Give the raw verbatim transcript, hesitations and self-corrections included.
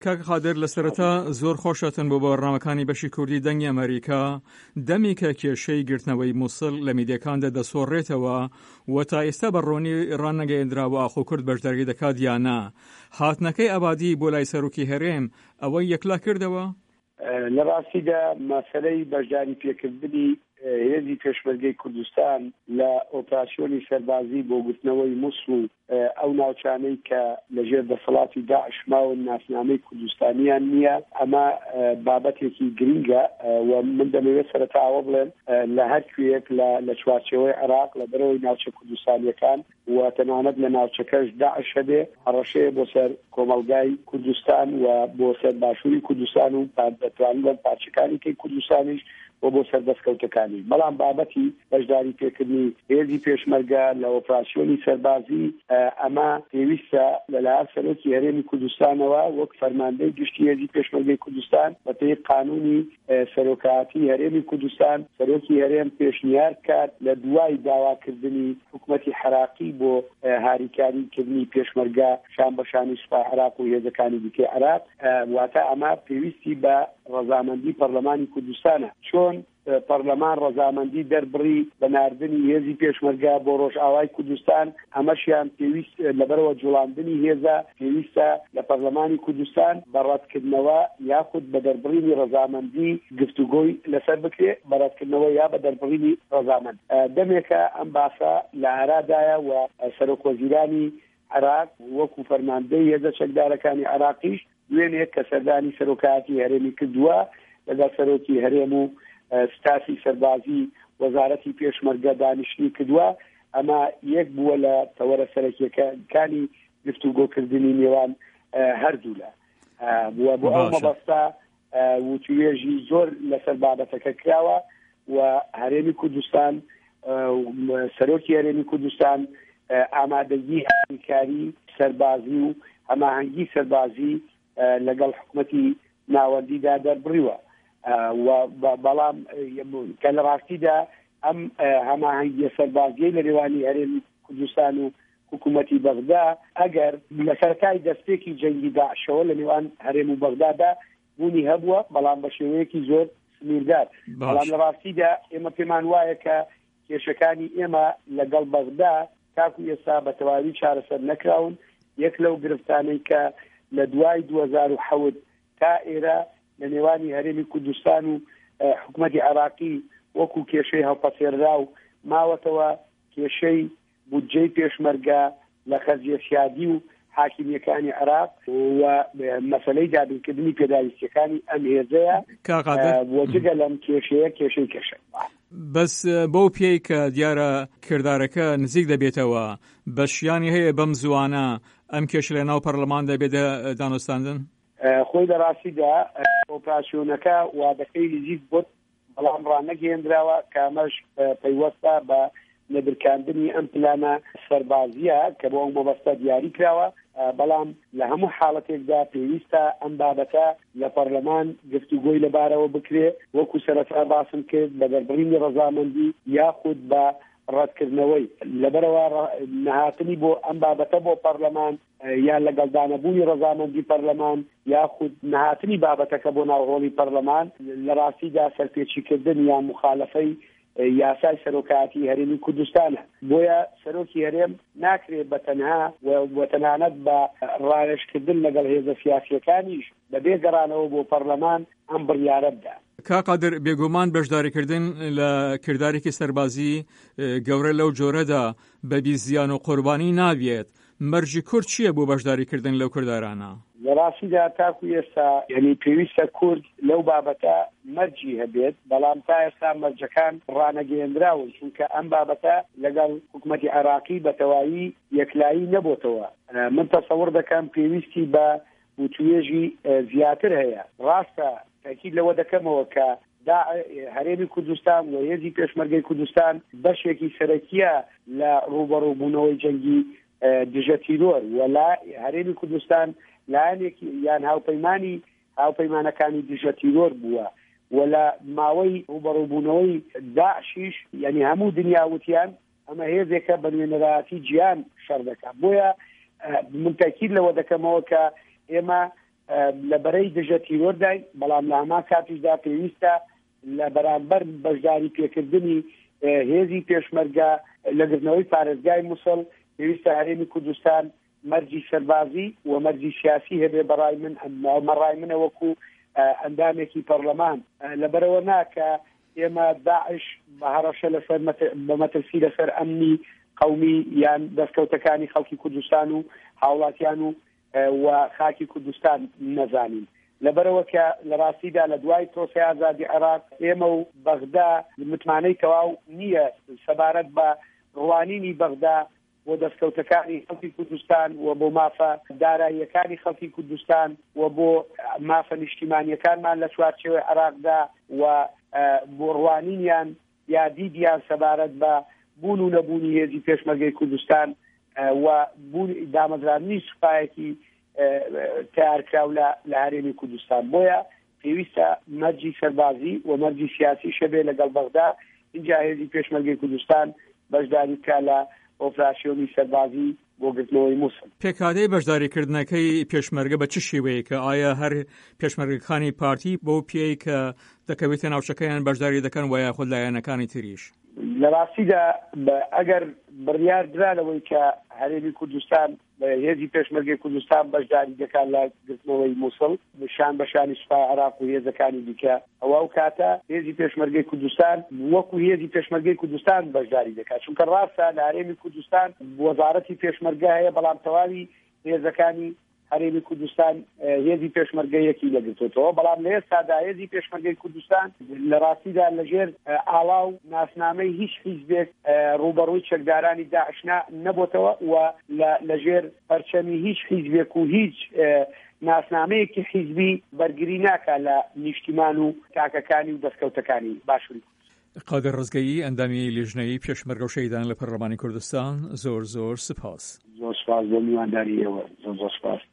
کاک قادر لە سەرەتا زۆر خۆشەتن بۆ بەڕنامەکانی بەشی کوردی دەنگی ئەمریکا دەمی کە کێشەی گرتنەوەی مووسڵ لە میدیەکاندا دەسۆڕێتەوە و تا ئێستا بەڕۆنی ڕانەگەیەندراوە ئاخۆ کورد بەشداری دەکات یانە هاتنەکەی ئەبادی بۆ لای سەرۆکی هەرێم ئەوەی یەکلا کردەوە؟ لە ڕاستیدا مەسەلەی بەشداری پێکردنی هێزی پێشمەرگەی کوردستان لە ئۆپراسیۆنی سەربازی بۆ گرتنەوەی مووسڵ ئەو ناوچانەی کە لەژێر دەسەڵاتی داعش ماون ناسنامەی کوردستانیان نییە ئەمە بابەتێکی گرینگە و من دەمەوێت سەرەتاوە بڵێن لە هەر کوێیەک لە چوارچێوەی عێراق لە بەرەوەی ناوچە کوردستانیەکان و تەنانەت لە ناوچەکەش داعش هەبێ هەڕەشەیە بۆ سەر کۆمەڵگای کوردستان و بۆ سەر باشووری کوردستان و دەتوانن پارچەکانی کەی کوردستانیش و بۆ سەردەستکەوتەکانی بەڵام بابەتی بەشداری پێکردنی هێزی پێشمەرگە لە ئۆپراسیۆنی سەربازی ئەمە پێویستە لەلایەن سەرۆکی هەرێمی کوردستانەوە وەک فەرماندەی گشتی هێزی پێشمەرگەی کوردستان بە پێی قانونی سەرۆکایەتی هەرێمی کوردستان سەرۆکی هەرێم پێشنیار کات لە دوای داواکردنی حکوومەتی عێراقی بۆ هاریکاریکردنی پێشمەرگە شان بەشانی سوپای عێراق و هێزەکانی دیکەی عێراق واتە ئەمە پێویستی بە ڕەزامەندی پەرلەمانی کوردستانە چۆن پەرلەمان ڕەزامەندی دەربڕی بە ناردنی هێزی پێشمەرگە بۆ ڕۆژئاوای کوردستان ئەمەشیان پێویست لەبەرەوە جوڵاندنی هێزە پێویستە لە پەرلەمانی کوردستان بە ڕەتکردنەوە یاخود بە دەربڕینی ڕەزامەندی گفتوگۆی لەسەر بکرێ بە ڕەتکردنەوە یا بە دەربڕینی ڕەزامەند دەمێکە ئەم باسە لە عێراقدایە و سەرۆکوەزیرانی عێراق وەکو فەرماندەی هێزە چەکدارەکانی عێراقیش دوێنێک کە سەردانی سەرۆکایەتی هەرێمی کردووە لەگەڵ سەرۆکی هەرێم و ستافی سەربازی وەزارەتی پێشمەرگە دانیشتنی کردووە ئەمە یەک بووە لە تەوەرە سەرەکیەکانی گفتوگۆکردنی نێوان هەردوولە بۆ ئەو مەبەستا وتوێژی زۆر لەسەر بابەتەکە کراوە و هەرێمی کوردستان سەرۆکی هەرێمی کوردستان ئامادەگی هاریکاری سەربازی و هەماهەنگی سەربازی لەگەڵ حکوومەتی ناوەندیدا دەربڕیوە و بەڵام کە لە ڕاستیدا ئەم هەماهەنگیە سەربازیەی لە نێوانی هەرێمی کوردستان و حکوومەتی بەغدا ئەگەر لە سەرەتای دەستێکی جەنگی داعشەوە لە نێوان هەرێم و بەغدادا بوونی هەبووە بەڵام بە شێوەیەکی زۆر سنووردار بەڵام لە ڕاستیدا ئێمە پێمان وایە کە کێشەکانی ئێمە لەگەڵ بەغدا تاکو ئێستا بە تەواوی چارەسەر نەکراون یەک لەو گرفتانەی کە لە دوای دوو هەزار و حەوت تا ئێرە لە نێوانی هەرێمی کوردستان و حکوومەتی عێراقی وەکو کێشەی هەڵپەسێررا و ماوەتەوە کێشەی بودجەی پێشمەرگە لە خەرجیە سیادی و حاکمیەکانی عێراق و مەسەلەی دابینکردنی پێداویستیەکانی ئەم هێزەیە وەجگە لەم کێشەیە کێشەی کێشە بەس بەو پێی کە دیارە کردارەکە نزیک دەبێتەوە بەشیانی هەیە بەم زوانە ئەم کێشە لە ناو پەرلەماندا بێدە دانوستاندن خۆی لە ڕاستیدا ئۆپراسیۆنەکە وادەکەی نزیک بوت بەڵام ڕانەگەیەندراوە کامەش پەیوەستە بە نەبرکاندنی ئەم پلانە سەربازیە کە بۆ ئەو مەبەستە دیاری کراوە بەڵام لە هەموو حاڵەتێکدا پێویستە ئەم بابەتە لە پەرلەمان گفتوگۆی لەبارەوە بکرێ وەکو سەرەتا باسم کرد بە دەربڕینی ڕەزامەندی یاخود بە ڕەتکردنەوەی لەبەرەوە نەهاتنی بۆ ئەم بابەتە بۆ پەرلەمان یان لەگەڵدانەبوونی ڕەزامەندی پەرلەمان یاخود نەهاتنی بابەتەکە بۆ ناوڕۆڵی پەرلەمان لە ڕاستیدا سەرپێچیکردن یان مخالەفەی یاسای سەرۆکایەتی هەرێمی کوردستانە بۆیە سەرۆکی هەرێم ناکرێت بە تەنها و تەنانەت بە ڕایشکردن لەگەڵ هێزە سیاسیەکانیش بەبێ گەڕانەوە بۆ پەرلەمان ئەم بڕیارە بدات. کاقادر بێگومان بەشداریکردن لە کردارێکی سەربازی گەورە لەو جۆرەدا بەبی زیان و قوربانی نابێت. مەرجی کورد چییە بۆ بەشداریکردن لەو کردارانە؟ لە ڕاستیدا تاکو ئێستا یعنی پێویستە کورد لەو بابەتە مەرجی هەبێت بەڵام تا ئێستا مەرجەکان ڕانەگەیەندراون چونکە ئەم بابەتە لەگەڵ حکوومەتی عێراقی بە تەواوی یەکلایی نەبووتەوە. من تەسەوڕ دەکەم پێویستی بە وتوێژی زیاتر هەیە. ڕاستە تاکید لەوە دەکەمەوە کە هەرێمی کوردستان و هێزی پێشمەرگەی کوردستان بەشێکی سەرەکیە لە ڕوبەڕووبوونەوەی جەنگی دژە تیرۆر و لە هەرێمی کوردستان لایەنێکی یان هاوپەیمانی هاوپەیمانەکانی دژە تیرۆر بووە و لە ماوەی ڕوبەڕووبوونەوەی داعشیش یعنی هەموو دنیا وتیان ئەمە هێزێکە بە نوێنەرایەتی جیهان شەڕ دەکات. بۆیە من تاکید لەوە دەکەمەوە کە ئێمە لە بەرەی دژە تیرۆردای بەڵام لە هەمان کاتیشدا پێویستە لە بەرامبەر بەشداری پێکردنی هێزی پێشمەرگە لەگرتنەوەی پارێزگای مووسڵ پێویستە هەرێمی کوردستان مەرجی سەربازی و مەرجی سیاسی هەبێ بەڕای من مەڕای منە وەکو ئەندامێکی پەرلەمان لەبەرەوە ناکە ئێمە داعش بە هەڕەشە لەسەر بە مەترسی لەسەر ئەمنی قومی یان دەستکەوتەکانی خەڵکی کوردستان و هاوڵاتیان و و خاکی کوردستان نەزانین لەبەرەوە کە لە ڕاستیدا لە دوای پرۆسەی ئازادی عێراق ئێمە و بەغدا متمانەی تەواو نییە سەبارەت بە ڕوانینی بەغدا بۆ دەستکەوتەکانی خەڵکی کوردستان و بۆ مافە داراییەکانی خەڵکی کوردستان و بۆ مافە نیشتیمانیەکانمان لە چوارچێوەی عێراقدا و بۆ ڕوانینیان یا دیدیان سەبارەت بە بوون و نەبوونی هێزی پێشمەرگەی کوردستان و دامەزرانی سوپایەکی تیارکراو لە هەرێمی کوردستان بۆیە پێویستە مەرجی سەربازی و مەرجی سیاسی شەبێ لەگەڵ بەغدا اینجا هێزی پێشمەرگەی کوردستان بەشداری بکە لە ئۆپراسیۆنی سەربازی بۆ گرتنەوەی مووسڵ. پێکادەی بەشداریکردنەکەی پێشمەرگە بە چ شێوەیە کە ئایا هەر پێشمەرگەکانی پارتی بۆ پێی کە دەکەوێتە ناوچەکەیان بەشداری دەکەن و یا خۆ لایەنەکانی تریش؟ لە ڕاستیدا ئەگەر بڕیار درانەوەی کە هەرێمی کوردستان هێزی پێشمەرگەی کوردستان بەشداری دەکات لە گرتنەوەی مووسڵ شان بەشانی سوپای عێراق و هێزەکانی دیکە ئەوە ئەو کاتە هێزی پێشمەرگەی کوردستان وەکو هێزی پێشمەرگەی کوردستان بەشداری دەکات چونکە ڕاستە لە هەرێمی کوردستان وەزارەتی پێشمەرگە هەیە بەڵام تەواوی هێزەکانی هەرێمی کوردستان هێزی پێشمەرگەیەکی لەگرتوتەوە بەڵام لە ئێستادا هێزی پێشمەرگەی کوردستان لە ڕاستیدا لەژێر ئاڵا و ناسنامەی هیچ حیزبێک ڕوبەڕووی چەکدارانی داعش نەبووتەوە و لەژێر پەرچەمی هیچ حیزبێک و هیچ ناسنامەیەکی حیزبی بەرگری ناکات لە نیشتیمان و تاکەکانی و دەستکەوتەکانی باشووری. قادر ڕزگەیی ئەندامی لیژنەی پێشمەرگە و شەیدان لە پەرلەمانی کوردستان زۆر زۆر سپاس. زۆر سپاس بۆ میوانداریەوە زۆر زۆر سپاس.